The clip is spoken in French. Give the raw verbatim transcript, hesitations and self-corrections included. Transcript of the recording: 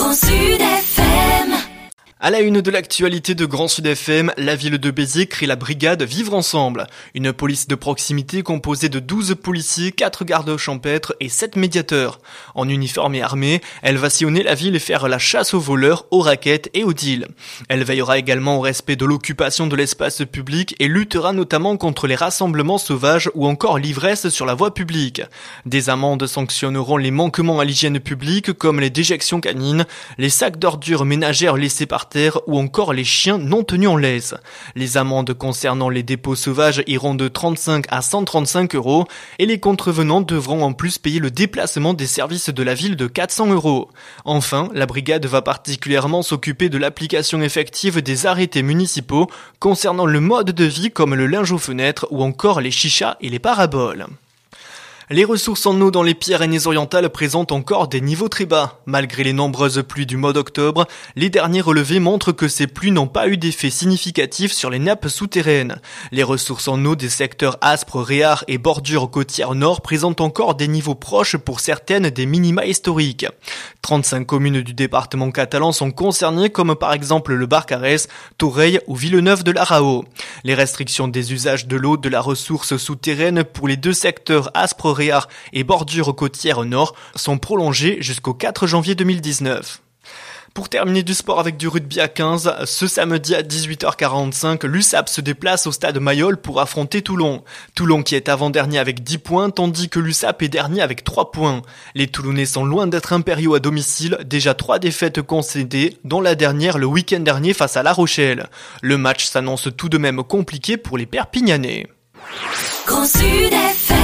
Grand Sud F M. À la une de l'actualité de Grand Sud F M, la ville de Béziers crée la brigade Vivre Ensemble. Une police de proximité composée de douze policiers, quatre gardes champêtres et sept médiateurs. En uniforme et armée, elle va sillonner la ville et faire la chasse aux voleurs, aux raquettes et aux deals. Elle veillera également au respect de l'occupation de l'espace public et luttera notamment contre les rassemblements sauvages ou encore l'ivresse sur la voie publique. Des amendes sanctionneront les manquements à l'hygiène publique comme les déjections canines, les sacs d'ordures ménagères laissés par terre ou encore les chiens non tenus en laisse. Les amendes concernant les dépôts sauvages iront de trente-cinq à cent trente-cinq euros et les contrevenants devront en plus payer le déplacement des services de la ville de quatre cents euros. Enfin, la brigade va particulièrement s'occuper de l'application effective des arrêtés municipaux concernant le mode de vie comme le linge aux fenêtres ou encore les chichas et les paraboles. Les ressources en eau dans les Pyrénées-Orientales présentent encore des niveaux très bas. Malgré les nombreuses pluies du mois d'octobre, les derniers relevés montrent que ces pluies n'ont pas eu d'effet significatif sur les nappes souterraines. Les ressources en eau des secteurs Aspres, Réart et bordures côtières nord présentent encore des niveaux proches pour certaines des minima historiques. trente-cinq communes du département catalan sont concernées comme par exemple le Barcarès, Toreil ou Villeneuve de l'Arao. Les restrictions des usages de l'eau de la ressource souterraine pour les deux secteurs Aspres, Réart et bordures côtières nord sont prolongées jusqu'au quatre janvier deux mille dix-neuf. Pour terminer du sport avec du rugby à quinze, ce samedi à dix-huit heures quarante-cinq, l'U S A P se déplace au stade Mayol pour affronter Toulon. Toulon qui est avant-dernier avec dix points, tandis que l'U S A P est dernier avec trois points. Les Toulonnais sont loin d'être impériaux à domicile, déjà trois défaites concédées, dont la dernière le week-end dernier face à La Rochelle. Le match s'annonce tout de même compliqué pour les Perpignanais. Grand Sud F M.